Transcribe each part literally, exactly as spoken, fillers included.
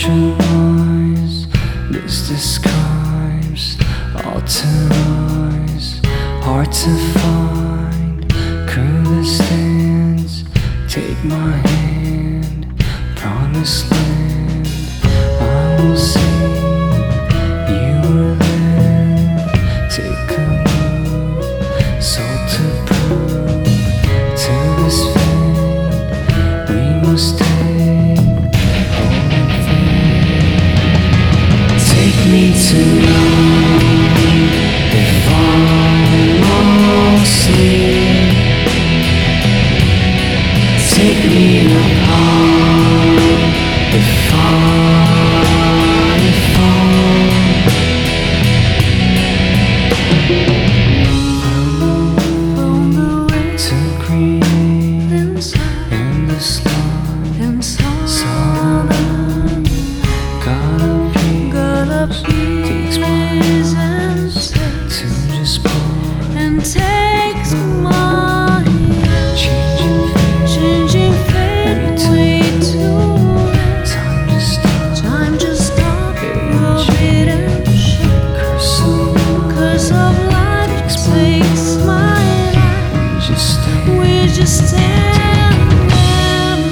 such a noise. This describes all ties. Hard to find Kurdistans. Take my hand, promised land. I will see you were there. Take a move, soul to prove. To this fate we must take. Take me to know if I'm asleep. Take me apart if I fall. Found a way to create endless love. Saw the night, got up, takes my hands to just pour and takes my hand, changing fate, changing fate, way too late. time to stop, Time to stop, and rotate and shake. curse of love, Curse of life takes my life. we just stay. We just stand and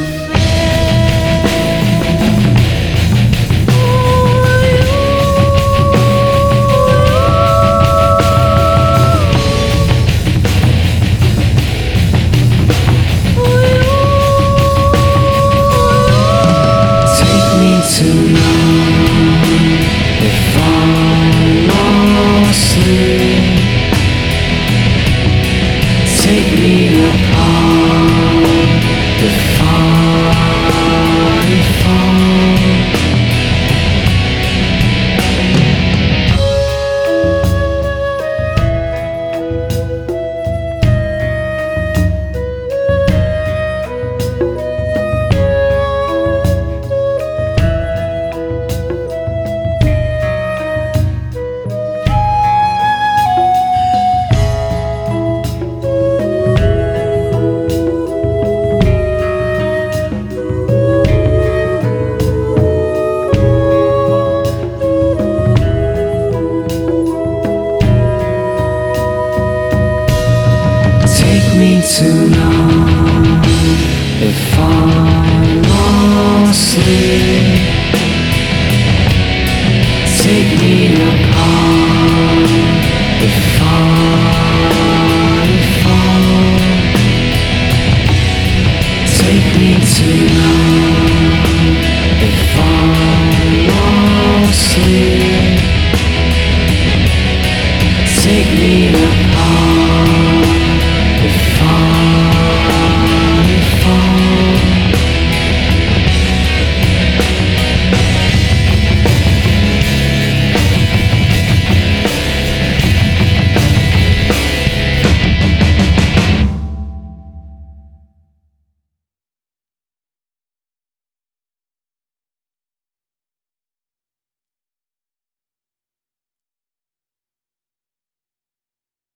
fade. Take me to know if I'm asleep. Take me apart if I fall. Take me to